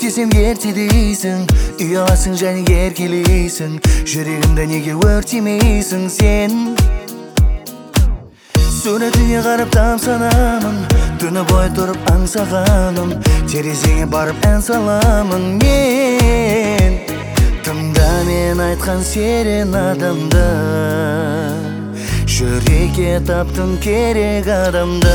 десем ерте дейсің, ұяласың және еркелейсің. Жүрегімді неге өртемейсің сен? Суретіңе қарап тамсанамын, түні бойы тұрып аңсағаным. Терезеңе барып ән саламын мен. Тыңда мен айтқан серенадамды, жүрекке таптың керек адамды.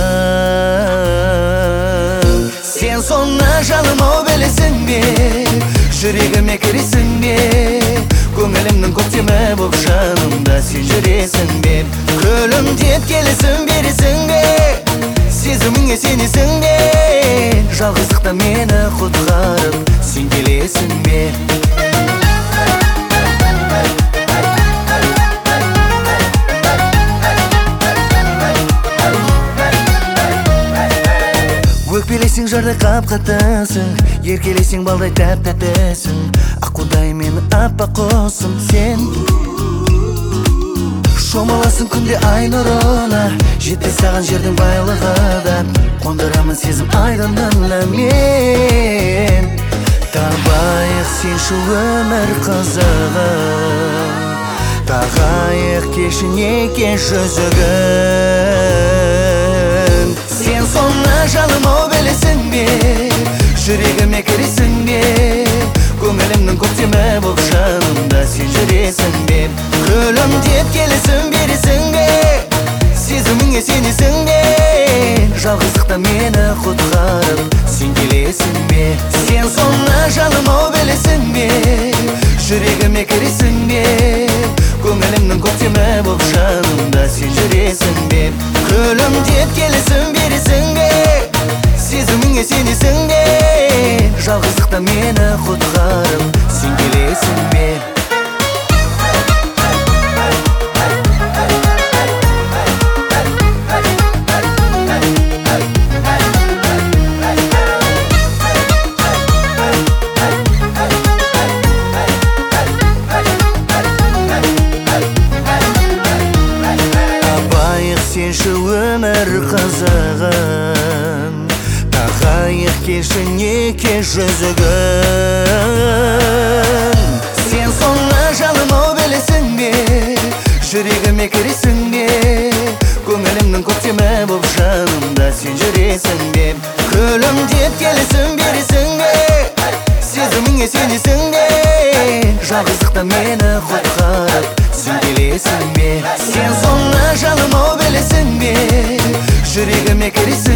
Сен соңына жаным ау білесің бе, жүрегіме кіресің бе? Көңілімнің көктемі боп жанымда сен жүресің бе? Күлімдеп келесің бересің бе? Сезіміңе сенесің бе? Жалғыздықта мені құтқарып сен келесің бе? Өкпелесің жардай қап-қатысың, еркелесің балдай тәп-тәттісің. Аққудай мені аппақ құсым сен. Шомыласың күнде ай нұрына, жетпес саған жердің байлығы да. Қондырамын сезім айдынына мен. Табайық сенші өмір қызығын, тағайық кеші неке жүзігін. Сен соңына жаным ау білесің бе, жүрегіме кіресің бе? Көңілімнің көктемі боп жанымда сен жүресің бе? Күлімдеп келесің бересің бе? Сезіміңе сенесің бе? Жалғыздықта мені құтқарып сен келесің бе? Сен соңына жаным ау білесің бе, жүрегіме кіресің бе? Көңілімнің көктемі боп жанымда сен жүресің бе? Күлімдеп келесің бересің бе? Сезіміңе сенесің бе? Жалғыздықта мені құтқарып сен келесің бе? Сенші өмір қызығын, тағайық келші неке жүзігін. Сен соңына жаным ау білесің бе, жүрегіме кіресің бе? Көңілімнің көктемі боп жанымда сен жүресің бе? Күлімдеп келесің бересің бе? Сезіміңе сенесің бе? Жалғыздықта мені құтқарып сен келесің бе? Сен соңына жаным ау білесің бе, жүрегіме кіресің